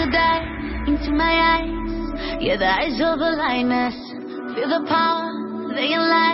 you dive into my eyes. Yeah, the eyes of a lioness. Feel the power, they enlighten.